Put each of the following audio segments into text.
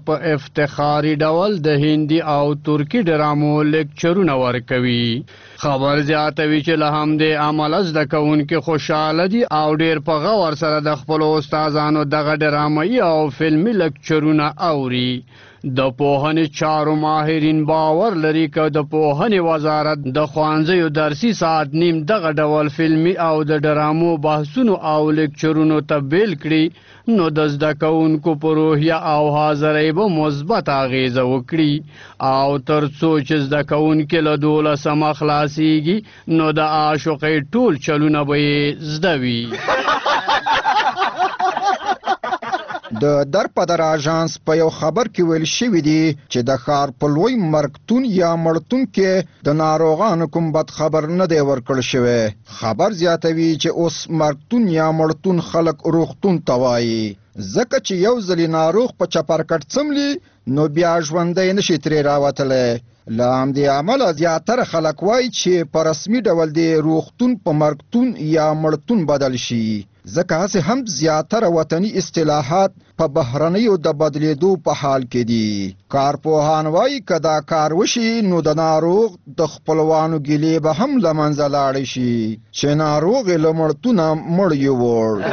په افتخاري ډول د هندي او ترکي ډرامو لیکچرونه ورکوي. خبر زیاتوي چې له همدې امله زده کوونکي خوشحاله دي او ډېر په غور سره د خپلو استادانو دغه ډرامایي او فلمي لیکچرونه اوري. د پوهنې چارو ماهرین باور لري که د پوهنې وزارت د ښوونځیو درسي ساعت نیم دغه ډول فلمي او د ډرامو بحثونو او لیکچرونو ته بیل کړي نو د زده کوونکو په روحیه او حاضرۍ به مثبت اغیزه وکړي او تر څو چې زده کوونکي له 12 خلاصیږي نو د عاشقۍ ټول چلونه به یې زده وي. د درپدر اژانس په یو خبر کې ویل شوي دي چې د ښار په لوی مرکتون یا مړتون کې د ناروغانو کوم بد خبر نه دی ورکړل شوی. خبر زیاتوي چې اوس مرکتون یا مړتون خلک روغتون ته وایي ځکه چې یو ځلې ناروغ په چپرکټ څملي نو بیا ژوندی نشي ترې راوتلی. له همدې امله زیاتره خلک وایي چې په رسمي ډول د روغتون په مرکتون یا مړتون بدل شي ځکه هسې هم زیاتره وطني اصطلاحات په بهرنیو د بدلیدو په حال کې دي. کارپوهان وایي که دا کار وشي نو د ناروغ د خپلوانو ګیلې به هم له منځه لاړې شي چې ناروغ یې له مړتونه مړ یووړ.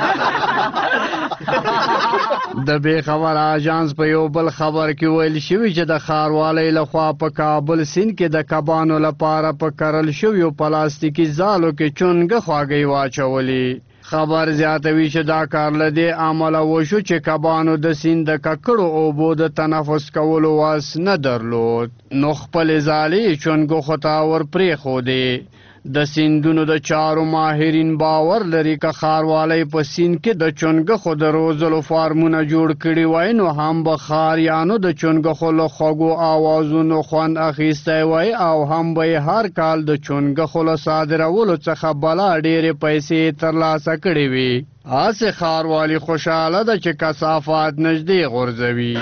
د بېخبر اژانس په یو بل خبر کې ویل شوي چې د ښاروالۍ لخوا په کابل سیند کې د کبانو لپاره په کرل شویو پلاستیکي ځالو کې چونګه خواږۍ واچولې. خبر زیاتوي چې دا کار له دې امله وشو چې کبانو د سیند د ککړو اوبو د تنفس کولو وس نه درلود نو خپلې ځالې یې چونګښو ته ور پرېښودې. د سیندونو د چارو ماهرین باور لري که ښاروالۍ په سیند کې د چونګښو د روزلو فارمونه جوړ کړي وای نو هم به ښاریانو د چونګښو له خوږو آوازونو خوند اخیستی وای او هم به یې هر کال د چونګښو له صادرولو څخه بلا ډېرې پیسې ترلاسه کړې وي. هسې ښاروالي خوشحاله ده چې کثافات نږدې غورځوي.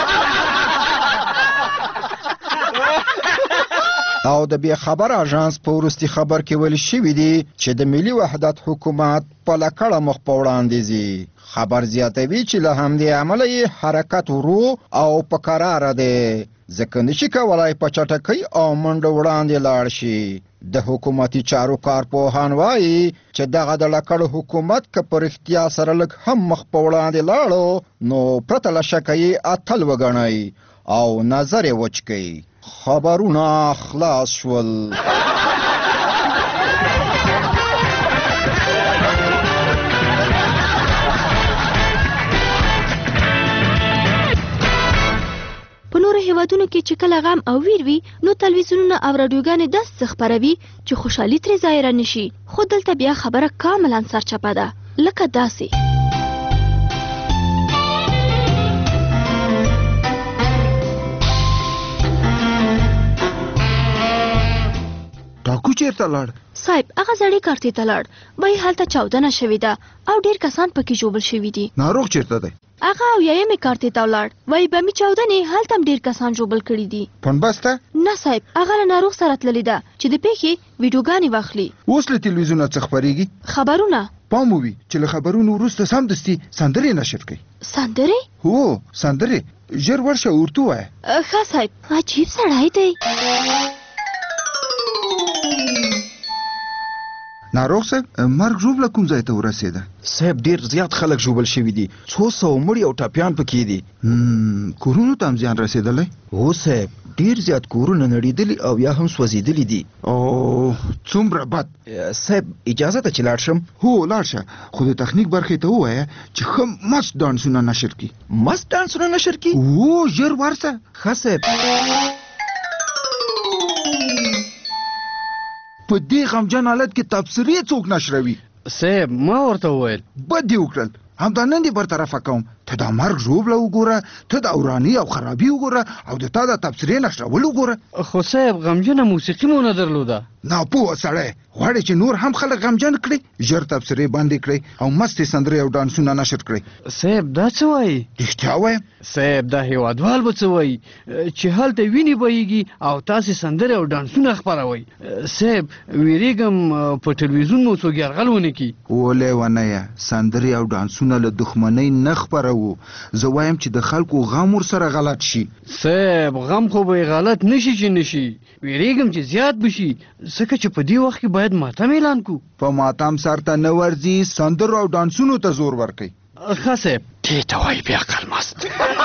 او د بې خبر اژانس په وروستي خبر کې ویل شوي دي چې د ملي وحدت حکومت په لکړه مخ په وړاندې ځي. خبر زیاتوي چې له همدې امله یې حرکت ورو او په کراره دی ځکه نشي کولی په چټکۍ او منډه وړاندې لاړ شي. د حکومتي چارو کارپوهان وایي چې دغه د لکړ حکومت که په رښتیا سره لږ هم مخ په وړاندې لاړو نو پرته له شکه یې اتل وګڼئ او نظر یې وچ کړئ. خبرونه خلاص شول. په نورو هیوادونو کې چې کله غم او ویر وي نو تلویزیونونه او راډیوګانې داسې خپروي چې خوشحالي ترې ظاهره نشي. خو دلته بیا خبره کاملا سرچپه ده لکه داسې. ډاکو چیرته لاړ؟ صاحب هغه زړې کارتې ته لاړ. وایي هلته چاودنه شوې ده او ډېر کسان پکې ژوبل شوي دي. ناروغ چیرته دی؟ هغه اویایمې کارتې ته ولاړ. وایي بمي چاودنې هلته هم ډېر کسان ژوبل کړي دي. پنبسته؟ نه صاحب هغه له ناروغ سره تللې ده چې د پیښې ویډیوګانې واخلي. اوس له تلویزیونه څه خپرېږي؟ خبرونه. پام وي چې له خبرونو وروسته سمدستي سندرې نشر کوي. سندرې؟ هو سندرې. ژر ورشه ورته ووایه. ښه صاحب عجیب سړی دی. ناروغ صاحب مرګ ژوبله کوم ځای ته ورسېده؟ صاحب ډېر زیات خلک ژوبل شوي دي. 200 مړي او ټپیان پکې دي. کورونو ته هم زیان رسېدلی؟ هو صاحب ډېر زیات کورونه نړېدلي او یا هم سوځېدلي دي. او څومره بد. صاحب اجازه ده چې لاړ شم؟ هو لاړ شه خو د تخنیک برخې ته ووایه چې ښه مست ډانسونه نشر کړي. مست ډانسونه نشر کړي؟ هو ژر ورشه. ښه صاحب. په دې غمجن حالت کې تبصرې څوک نشروي؟ صاحب ما ورته وویل بد دې وکړل. همدا نن دې برطرفه کوم. ته دا مرګ ژوبله وګوره، ته د وراني او خرابي وګوره او د تا د تبصرې نشرول وګوره. خو صاحب غمجنه موسیقي مو نه درلوده. ناپوه سړی غواړې چې نور هم خلک غمجن کړي؟ ژر تبصرې بندې کړئ او مستې سندرې او ډانسونه نشر کړئ. صاحب دا څه وایي؟ رښتیا وایم. صاحب دا هیوادوال به څه وایي چې هلته وینې بهیږي او تاسې سندرې او ډانسونه خپروئ. صاحب ویرېږم په ټلویزیون مو څوک یرغل ونه کړي. ولې ونه یه سندرې او ډانسونه له دښمنۍ نه خپروو. وو. زه وایم چې د خلکو غم ورسره غلط شي. صاحب غم خو به غلط نشي چې نشي، ویریږم چې زیات بشي، ځکه چې په دې وخت کې باید ماتم اعلان کو. په ماتم سر ته نه ورځي، سندرو او ډانسونو ته زور ورکوي. ښه صاحب دې ته وایي بیا عقل مست.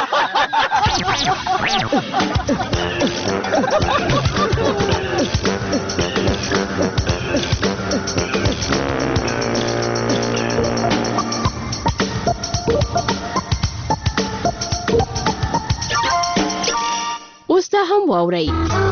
اوس دا هم واورئ.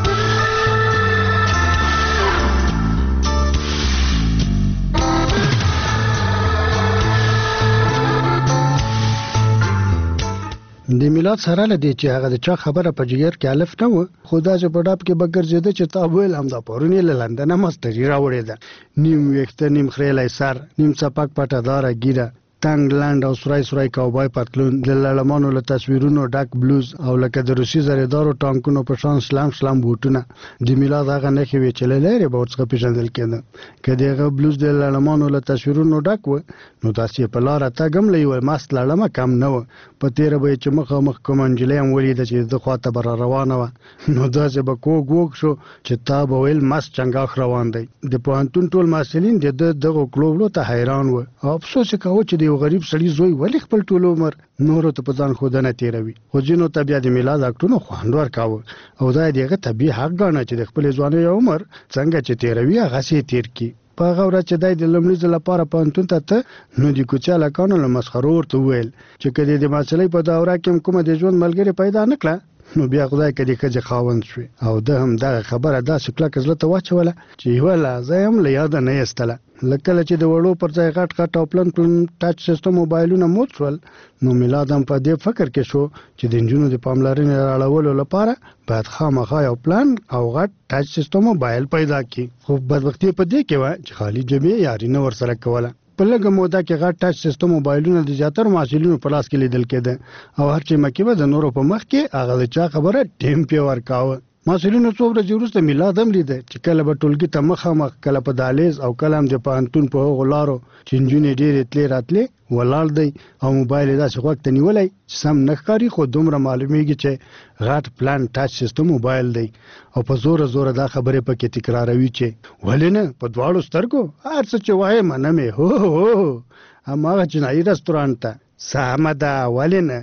د میلاد سره لدی چې هغه د چا خبره په جګر کې الف نه و، خدا چې په ډاب کې بګر زیاده چې تا ویل هم دا پرونی له لندن مستری راوړې ده. نیم وخت نیم خریلای سر، نیم چپک پټه دار ګیره، تنگ لاند او سورای سورای کاوبای پتلون، د لړمانو له تصویرونو ډک بلوز او لکه د روسي زریدارو ټانکونو په شان سلام سلام بوټونه. د میلاد هغه نخې وی چې لری به ورڅخه پیژندل کېده. کله هغه بلوز د لړمانو له تصویرونو ډک و نو تاسو په لار ته غم لې ماست لړمه کم نه و. په تیر به چې مخ کوم انجلې هم ولید چې د خواته بر روانه و، نو داسې به کوګ شو چې تا به ویل ماست څنګه روان دی. د پوهنتون ټول مسلین دغه کلوبلو ته حیران و. افسوس کوي چې یو غریب سړی زوی ولې خپل ټول عمر نورو ته په ځان خودنه تیروي. خو ځینو ته بیا د میلاد اکټونو خوند ورکاوه او دا دغه طبیعي حق ګڼه چې د خپل ځواني عمر څنګه چې تیروي هغه سي تیر کی. په هغه ورځ چې د لومړي ځل لپاره پوهنتون ته نو د کوچا لکانو له مسخرو ورته وویل چې کله د مسلې په دوره کې کومه د ژوند ملګری پیدا نکړه نو بیا خدای کدي کجه خاوند شوی. او ده هم دا خبره داسې کلک زړه ته واچوله چې ولا زم له یاد نه یستله. لکه چې د وړو پر ځای غټ او پلن ټاچ سیستم موبایلونه موت شول نو میلاد هم په دې فکر کې شو چې د انجونو د پاملرنې راړولو لپاره باید خامخا یو پلان او غټ ټاچ سیستم موبایل پیدا کړي. خو بدبختي په دې کې و چې خالی جبې یاري نه ورسره کوله. په لږه موده کې غټ ټاچ سیستم موبایلونه د زیاتره محصلینو په لاس کې لیدل کېده او هر چې مکه به د نورو په مخ کې هغه چا خبره ټیم په ورکاوه. محصلینو څو ورځې وروسته میلاد هم لیده چې کله به ټولګي ته مخامخ، کله په دهلیز او کله هم د پوهنتون په هغو لارو چې نجونې ډېرې تلې راتلې ولاړ دی او موبایل یې داسې غوږ ته نیولی چې سم نه ښکاري، خو دومره معلومیږي چې غټ پلان ټاچ سیستم موبایل دی او په زوره دا خبرې پکې تکراروي چې ولې نه په دواړو سترګو هر څه چې وایې منم یې هو هماغه چینایي رستورانت ته سمه ده ولې نه.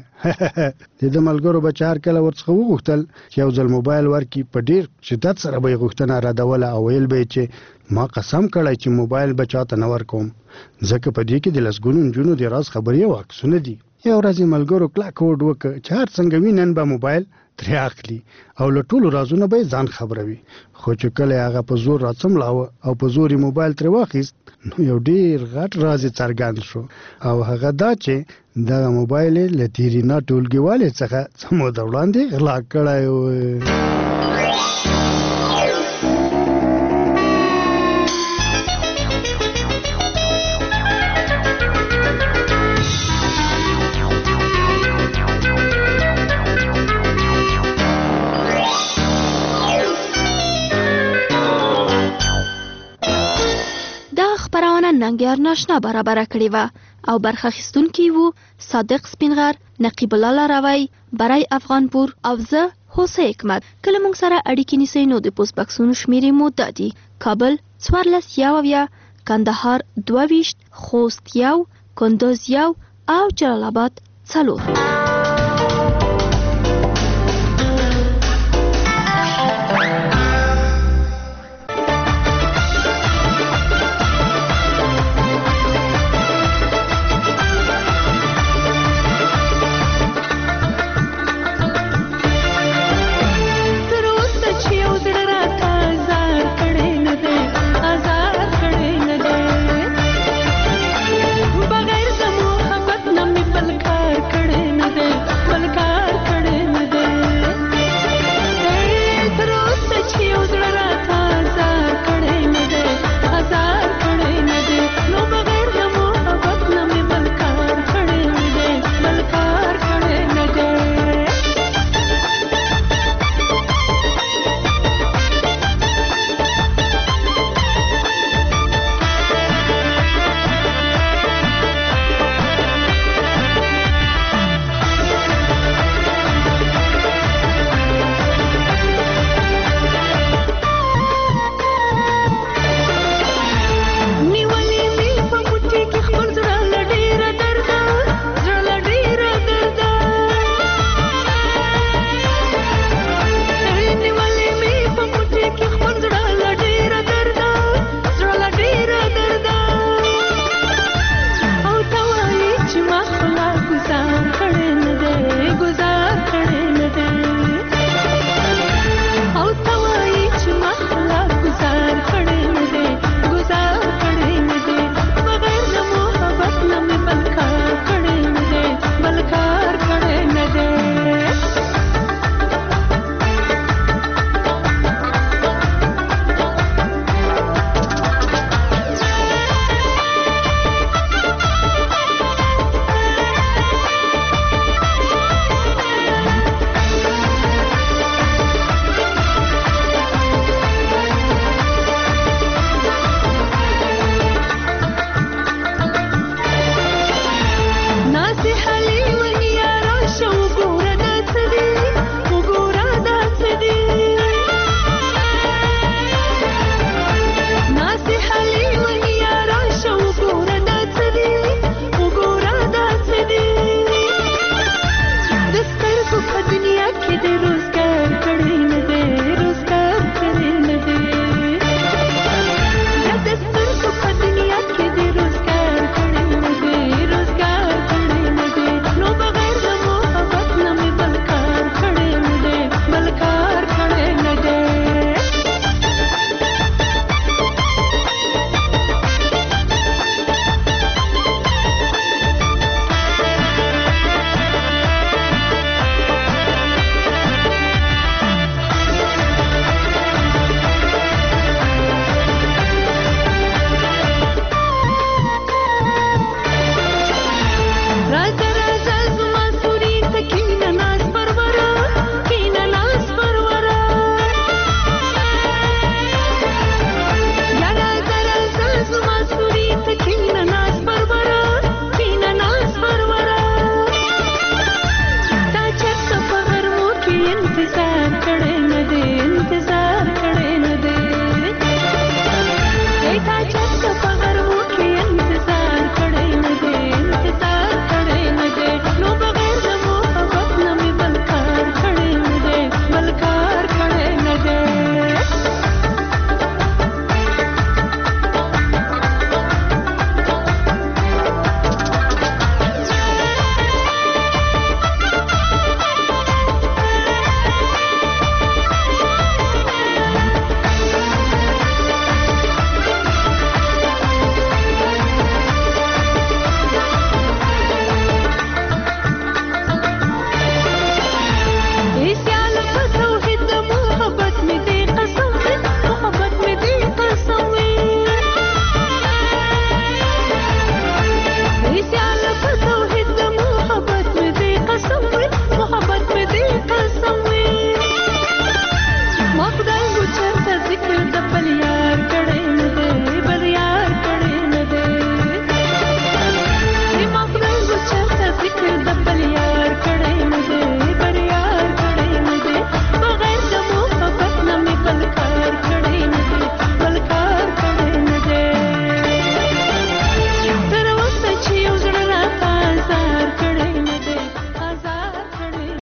د ملګرو به چار کله ورڅخه وغوښتل چې یو ځل موبایل ورکړي. په ډېر شدت سره به یې غوښتنه ردوله او ویل به یې چې ما قسم کړی چې موبایل به چاته نه ورکوم ځکه په دې کې د لسګونو نجونو د راز خبرې او عکسونه دي. یو ورځ یې ملګرو کلک هوډ وکړ چې هر څنګه وي نن به موبایل ترې اخلي او له ټولو رازونه به ځان خبروي. خو چې کله هغه په زور راڅملاوه او په زور یې موبایل ترې واخیست نو یو ډېر غټ راز یې څرګند شو او هغه دا چې دغه موبایل یې له تیرینا ټولګیوالې څخه څه موده وړاندې غلا کړی و. ننګیار ناشنا برابر کړی و او برخه اخیستونکي وو صادق سپینغر، نقیب الله لاروی، برای افغانپور او زه هوسه حکمت. کله موږ سره اړیکې نیسئ نو د پوسټ بکسونو شمیرې مو دا دي: کابل 14 کندهار 22 خوست 1 کندوز 1 او جلال آباد 4.